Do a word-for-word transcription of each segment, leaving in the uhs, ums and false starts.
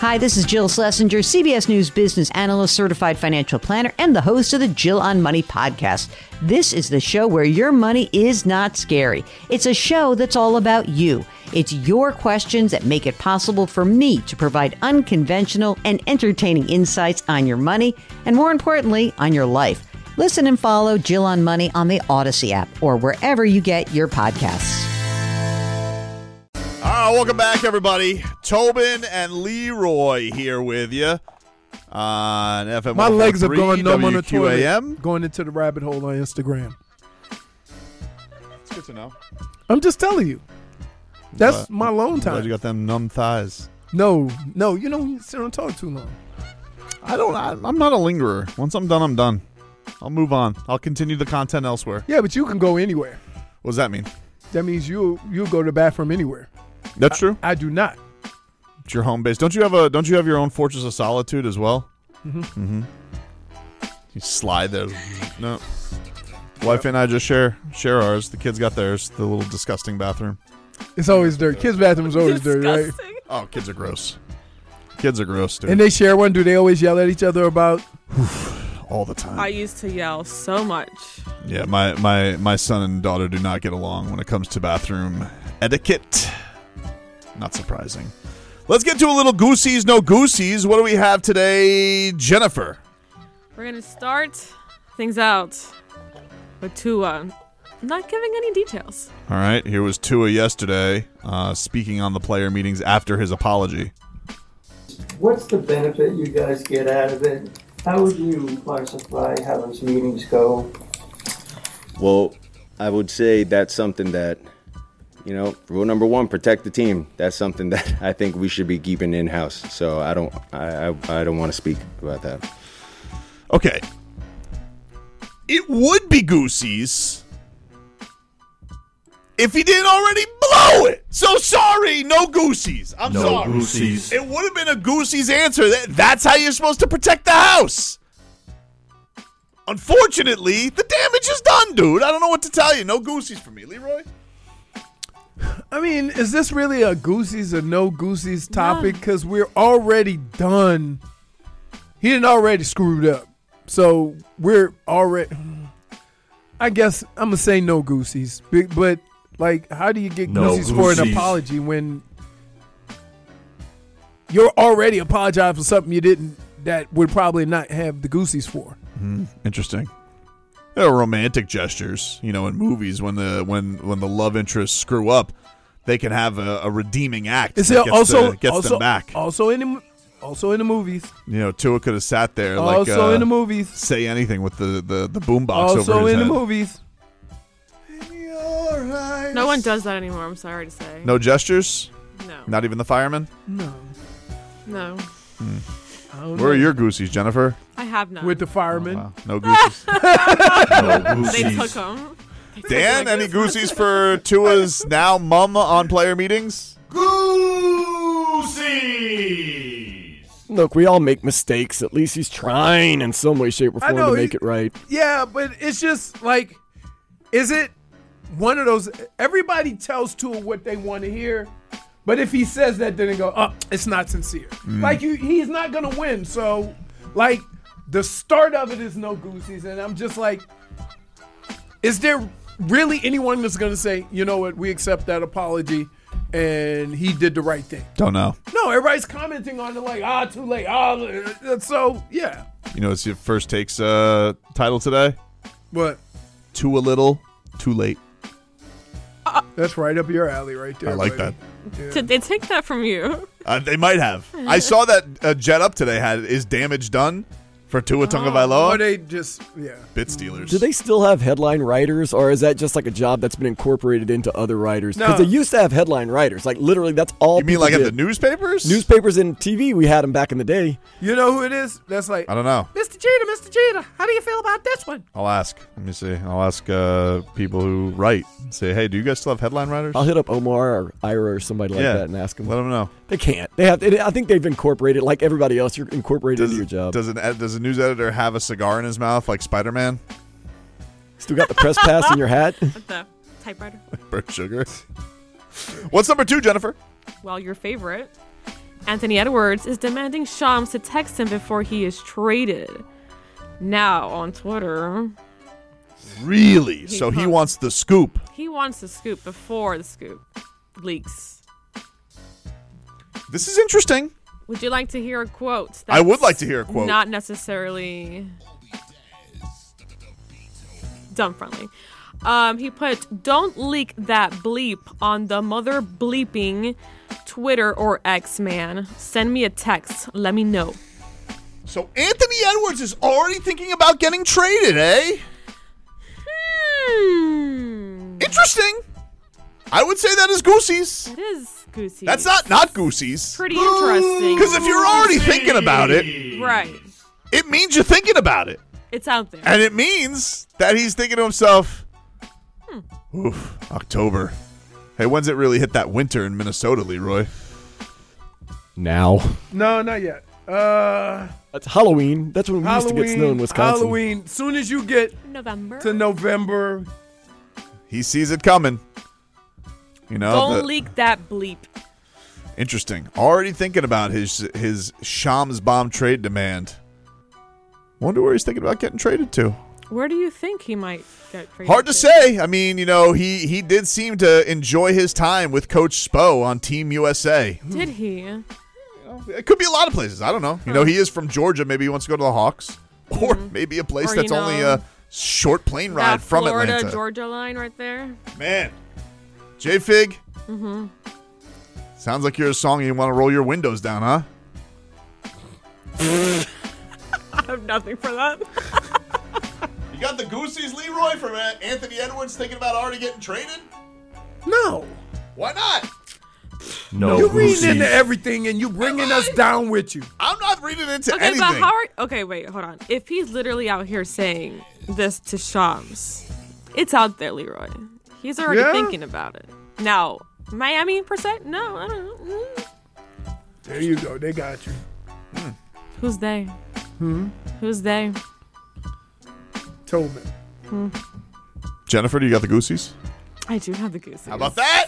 Hi, this is Jill Schlesinger, C B S News business analyst, certified financial planner, and the host of the Jill on Money podcast. This is the show where your money is not scary. It's a show that's all about you. It's your questions that make it possible for me to provide unconventional and entertaining insights on your money, and more importantly, on your life. Listen and follow Jill on Money on the Odyssey app or wherever you get your podcasts. All right, welcome back, everybody. Tobin and Leroy here with you on F M. My legs are going numb on the toilet. W Q A M. Going into the rabbit hole on Instagram. It's good to know. I'm just telling you. That's But, my alone glad time. you got them numb thighs. No, no, you don't sit and talk too long. I don't. I, I'm not a lingerer. Once I'm done, I'm done. I'll move on. I'll continue the content elsewhere. Yeah, but you can go anywhere. What does that mean? That means you you go to the bathroom anywhere. That's true. I, I do not. It's your home base. Don't you have a? Don't you have your own fortress of solitude as well? Mm-hmm. Mm-hmm. You slide there. No. Wife and I just share share ours. The kids got theirs. The little disgusting bathroom. It's always dirty. Kids' bathroom's always dirty, right? Oh, kids are gross. Kids are gross, dude. And they share one. Do they always yell at each other about? All the time. I used to yell so much. Yeah, my, my, my son and daughter do not get along when it comes to bathroom etiquette. Not surprising. Let's get to a little Goosies, no Goosies. What do we have today, Jennifer? We're going to start things out with Tua not giving any details. All right, here was Tua yesterday uh, speaking on the player meetings after his apology. What's the benefit you guys get out of it? How would you classify how those meetings go? Well, I would say that's something that, you know, rule number one, protect the team. That's something that I think we should be keeping in-house. So I don't, I, I, I don't want to speak about that. Okay. It would be Goosies if he didn't already blow it. So sorry, no Goosies. I'm no sorry. Goosies. It would have been a Goosies answer. That, that's how you're supposed to protect the house. Unfortunately, the damage is done, dude. I don't know what to tell you. No Goosies for me. Leroy? I mean, is this really a Goosies or no Goosies topic? Because we're already done. He didn't already screwed up. So we're already, I guess I'm going to say no Goosies. But, but, like, how do you get No Goosies for an Goosies. apology when you're already apologizing for something you didn't, that would probably not have the Goosies for? Mm, interesting. There are romantic gestures, you know, in movies when the when when the love interests screw up, they can have a, a redeeming act Is that it gets, also the, gets also, them back. Also in the also in the movies. You know, Tua could have sat there like Also uh, in the movies. say anything with the the, the boombox Also over his in head. the movies. No one does that anymore, I'm sorry to say. No gestures? No. Not even the firemen? No. No. Hmm. I don't Where know. are your Goosies, Jennifer? I have none. With the firemen. Oh, wow. No Goosies. No They Goosies. took them. Dan, any Goosies for Tua's now mum on player meetings? Goosies. Look, we all make mistakes. At least he's trying in some way, shape, or I form know, to make he- it right. Yeah, but it's just like, is it one of those? Everybody tells Tua what they want to hear, but if he says that, then they go, "Oh, it's not sincere." Mm. Like you, he's not gonna win. So, like, the start of it is no Goosies, and I'm just like, is there really anyone that's gonna say, you know what, we accept that apology, and he did the right thing? Don't know. No, everybody's commenting on it like, ah, too late. Ah, so yeah. You know, it's your first takes uh, title today. What? Too a little, too late. That's right up your alley, right there. I like buddy. that. Did they take that from you? Uh, they might have. I saw that uh, Jet Up today had is damage done for Tua Or Tagovailoa. they just, yeah. Bit stealers. Do they still have headline writers, or is that just like a job that's been incorporated into other writers? Because No. they used to have headline writers. Like, literally, that's all You mean people like at did. the newspapers? Newspapers and T V, we had them back in the day. You know who it is? That's like, I don't know. Mister Jeter, Mister Jeter, how do you feel about this one? I'll ask. Let me see. I'll ask uh, people who write. Say, hey, do you guys still have headline writers? I'll hit up Omar or Ira or somebody like Yeah. that and ask them. Let them know. They can't. They have. I think they've incorporated, like everybody else, you're incorporated Does, into your job. does an ed- does a news editor have a cigar in his mouth like Spider-Man? Still got the press pass in your hat? With the typewriter? Burnt sugar. What's number two, Jennifer? Well, your favorite. Anthony Edwards is demanding Shams to text him before he is traded. Now, on Twitter... Really? He So he put- wants the scoop. He wants the scoop before the scoop leaks. This is interesting. Would you like to hear a quote? I would that's like to hear a quote. Not necessarily dumb friendly. Um, he put, "Don't leak that bleep on the mother bleeping Twitter or X, man. Send me a text. Let me know." So Anthony Edwards is already thinking about getting traded, eh? Hmm. Interesting. I would say that is Goosey's. That is goosey. That's not not Goosey's. pretty interesting. Because if you're already thinking about it, Right. it means you're thinking about it. It's out there. And it means that he's thinking to himself, Hmm. oof, October. Hey, when's it really hit that winter in Minnesota, Leroy? Now. No, not yet. Uh, That's Halloween. That's when we Halloween, used to get snow in Wisconsin. Halloween. Soon as you get November. to November, He sees it coming. You know, Don't the- leak that bleep. interesting. Already thinking about his his Shams bomb trade demand. Wonder where he's thinking about getting traded to. Where do you think he might get traded? Hard to say. I mean, you know, he he did seem to enjoy his time with Coach Spo on Team U S A. Did he? It could be a lot of places. I don't know. You know, he is from Georgia. Maybe he wants to go to the Hawks, or maybe a place Or, that's you only know, a short plane ride That from Florida Atlanta. Georgia line right there. Man, J Fig. Mm-hmm. Sounds like you're a song you want to roll your windows down, huh? I have nothing for that. You got the Goosey's, Leroy, from uh, Anthony Edwards thinking about already getting traded? no. Why not? No You reading Goosey's. into everything and you bringing us down with you. I'm not reading into Okay, anything. but how are? Okay, wait, hold on. If he's literally out here saying this to Shams, it's out there, Leroy. He's already Yeah? thinking about it. Now, Miami per se? No, I don't know. Mm. There you go. They got you. Who's they? Hmm. Who's they? Tobin. Jennifer, do you got the Goosey's? I do have the goose. How about that?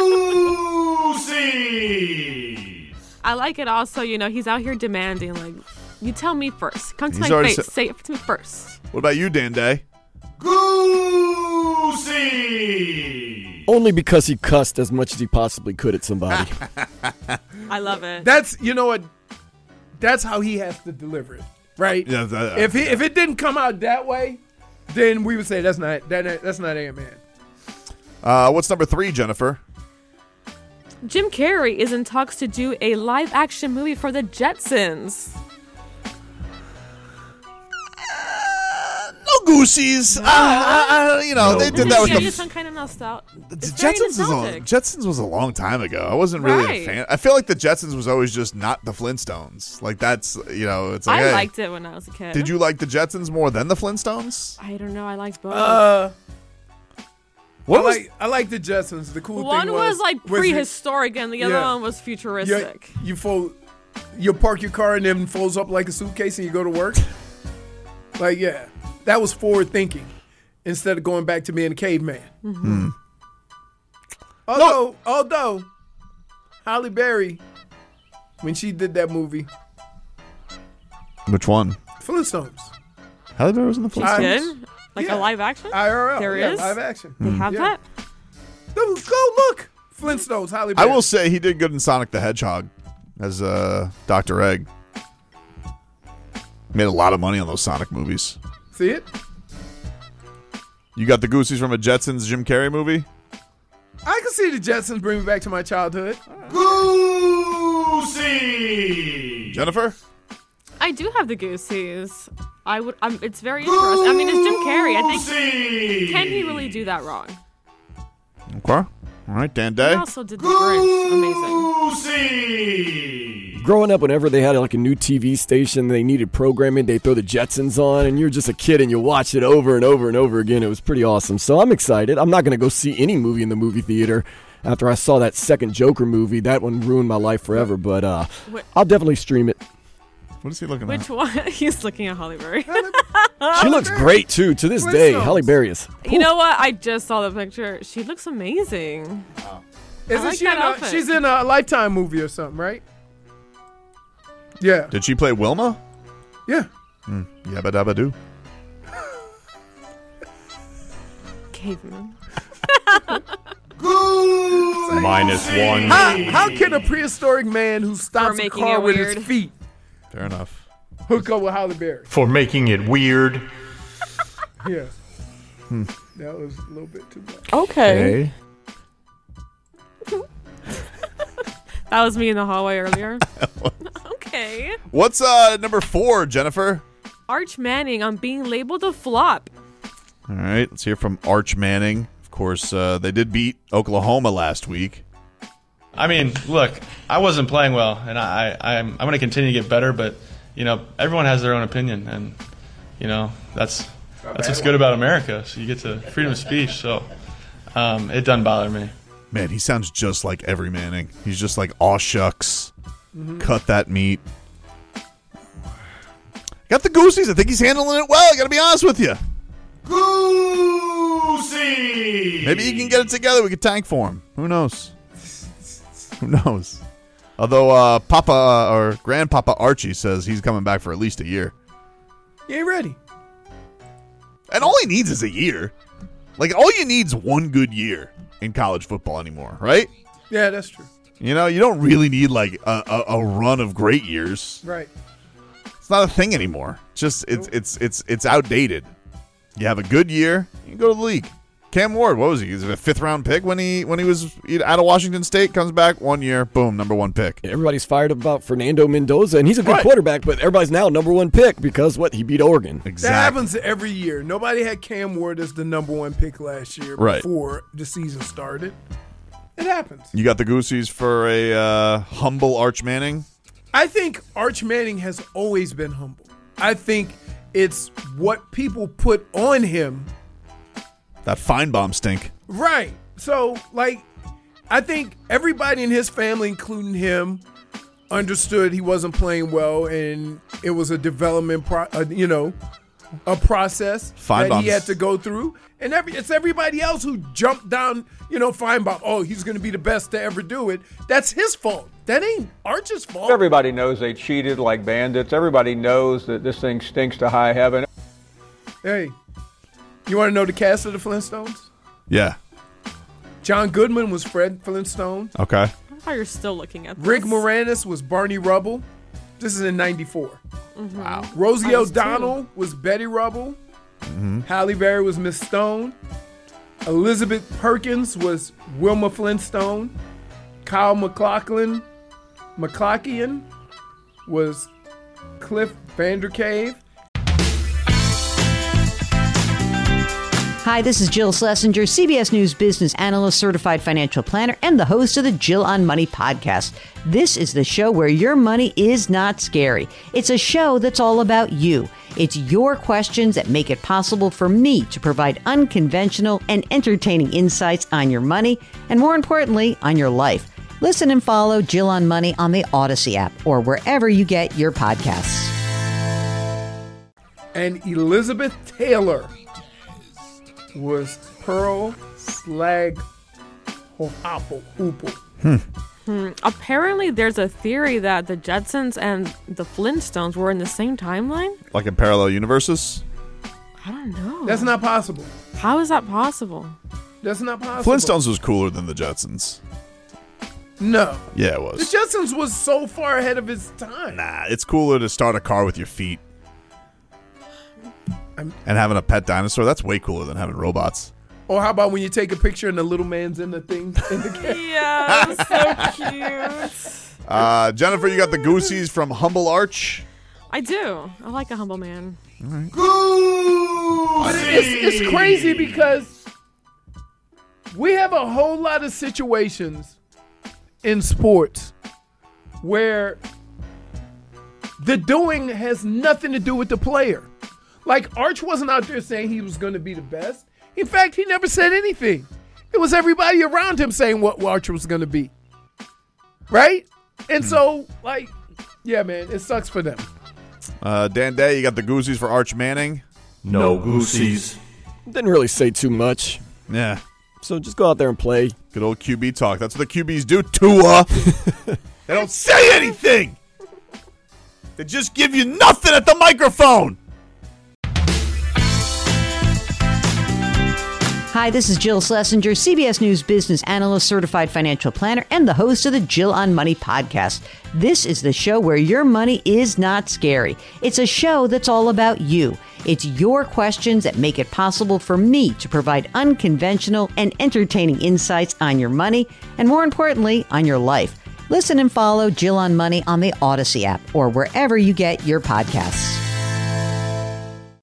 Goosey's. I like it also, you know, he's out here demanding, like, you tell me first. Come to He's my already face. sa- Say it to me first. What about you, Dan Day? Goosey's. Only because he cussed as much as he possibly could at somebody. I love it. That's you know what. That's how he has to deliver it, right? Yeah, that- If he if it didn't come out that way, then we would say that's not that that's not A M N. Uh, what's number three, Jennifer? Jim Carrey is in talks to do a live action movie for the Jetsons. No Goosey's. Uh, uh, uh, you know, No they did that with yeah, the you sound kind of nostalgic. The It's very Jetsons was a, nostalgic. Jetsons was a long time ago. I wasn't really Right. a fan. I feel like the Jetsons was always just not the Flintstones. Like that's you know, it's like I hey, liked it when I was a kid. did you like the Jetsons more than the Flintstones? I don't know. I liked both. Uh, What I was like I like the Jetsons. The cool one thing was, was like was you- prehistoric, and the other Yeah. one was You, futuristic. you fold, you park your car and then folds up like a suitcase and you go to work. Like yeah, that was forward thinking instead of going back to being a caveman. Hmm. Although, although, Halle Berry, when she did that movie, Which one? Flintstones, Halle Berry was in the I- Flintstones. Good? Like Yeah. a live action? I R L, There yeah, is? live action. They have Yeah. that? Go go look, Flintstones, Halle I Berry. will say he did good in Sonic the Hedgehog as uh, Doctor Egg. Made a lot of money on those Sonic movies. See it? You got the Goosey's from a Jetsons Jim Carrey movie? I can see the Jetsons bring me back to my childhood. Goosey. Jennifer? I do have the Goosies. I would. Um, it's very interesting. I mean, it's Jim Carrey. I think. Goosey. Can he really do that wrong? Okay. All right, Dan He Day. also did the Grinch. Amazing. Goosey. Growing up, whenever they had like a new T V station, they needed programming, they throw the Jetsons on, and you're just a kid and you watch it over and over and over again. It was pretty awesome. So I'm excited. I'm not going to go see any movie in the movie theater after I saw that second Joker movie. That one ruined my life forever, but uh, What- I'll definitely stream it. What is he looking Which at? one? He's looking at Holly Berry. She looks great, too. To this day, Flintstones. Halle Berry is. You know what? I just saw the picture. She looks amazing. Isn't like she that in a, outfit. she's in a Lifetime movie or something, right? Yeah. Did she play Wilma? Yeah. Mm. Yabba dabba doo. Caveman. Minus one. How, how can a prehistoric man who stops a making car it with his weird. feet Fair enough. hook up with Halle Berry? For making it weird. Yeah. Hmm. That was a little bit too much. Okay. That was me in the hallway earlier. Okay. What's uh number four, Jennifer? Arch Manning on being labeled a flop. All right, let's hear from Arch Manning. Of course, uh, they did beat Oklahoma last week. I mean, look, I wasn't playing well, and I, I I'm I'm going to continue to get better. But you know, everyone has their own opinion, and you know that's that's what's good about America. So you get to freedom of speech. So um, it doesn't bother me. Man, he sounds just like every Manning. He's just like, aw shucks, mm-hmm. cut that meat. Got the Goosies. I think he's handling it well. I got to be honest with you. Goosey! Maybe he can get it together. We could tank for him. Who knows? Who knows? Although uh, Papa uh, or Grandpapa Archie says he's coming back for at least a year. He ain't ready. And all he needs is a year. Like, all you need is one good year in college football anymore, right? Yeah, that's true. You know, you don't really need, like, a, a, a run of great years. Right. It's not a thing anymore. It's just, it's, it's, it's, it's outdated. You have a good year, you can go to the league. Cam Ward, what was he? He was a fifth round pick when he when he was out of Washington State. Comes back one year, boom, number one pick. Everybody's fired about Fernando Mendoza, and he's a good Right. quarterback, but everybody's now number one pick because what? He beat Oregon. Exactly. That happens every year. Nobody had Cam Ward as the number one pick last year Right. before the season started. It happens. You got the Goosies for a uh, humble Arch Manning. I think Arch Manning has always been humble. I think it's what people put on him. That Feinbaum stink. Right. So, like, I think everybody in his family, including him, understood he wasn't playing well, and it was a development, pro- uh, you know, a process that Feinbaum's- he had to go through. And every it's everybody else who jumped down, you know, Feinbaum. Oh, he's going to be the best to ever do it. That's his fault. That ain't Arch's fault. Everybody knows they cheated like bandits. Everybody knows that this thing stinks to high heaven. Hey, you want to know the cast of the Flintstones? Yeah. John Goodman was Fred Flintstone. Okay. I thought you're still looking at this. Rick Moranis was Barney Rubble. This is in ninety-four. Mm-hmm. Wow. Rosie I was O'Donnell two. was Betty Rubble. Mm-hmm. Halle Berry was Miss Stone. Elizabeth Perkins was Wilma Flintstone. Kyle MacLachlan, McClockian was Cliff Vandercave. Hi, this is Jill Schlesinger, C B S News business analyst, certified financial planner, and the host of the Jill on Money podcast. This is the show where your money is not scary. It's a show that's all about you. It's your questions that make it possible for me to provide unconventional and entertaining insights on your money, and more importantly, on your life. Listen and follow Jill on Money on the Odyssey app or wherever you get your podcasts. And Elizabeth Taylor was Pearl Slag Hoople. Hmm. Hmm. Apparently, there's a theory that the Jetsons and the Flintstones were in the same timeline. Like in parallel universes? I don't know. That's not possible. How is that possible? That's not possible. Flintstones was cooler than the Jetsons. No. Yeah, it The was. Jetsons was so far ahead of his time. Nah, it's cooler to start a car with your feet. I'm- And having a pet dinosaur, that's way cooler than having robots. Or how about when you take a picture and the little man's in the thing? In the camera? Yeah, so cute. Uh, Jennifer, you got the Goosies from Humble Arch. I do. I like a humble man. It's, it's crazy because we have a whole lot of situations in sports where the doing has nothing to do with the player. Like, Arch wasn't out there saying he was going to be the best. In fact, he never said anything. It was everybody around him saying what Arch was going to be. Right? And so, like, yeah, man, it sucks for them. Uh, Dan Day, you got the Goosies for Arch Manning. No Goosies. Didn't really say too much. Yeah. So just go out there and play. Good old Q B talk. That's what the Q Bs do. Tua. They don't say anything. They just give you nothing at the microphone. Hi, this is Jill Schlesinger, C B S News business analyst, certified financial planner, and the host of the Jill on Money podcast. This is the show where your money is not scary. It's a show that's all about you. It's your questions that make it possible for me to provide unconventional and entertaining insights on your money, and more importantly, on your life. Listen and follow Jill on Money on the Odyssey app or wherever you get your podcasts.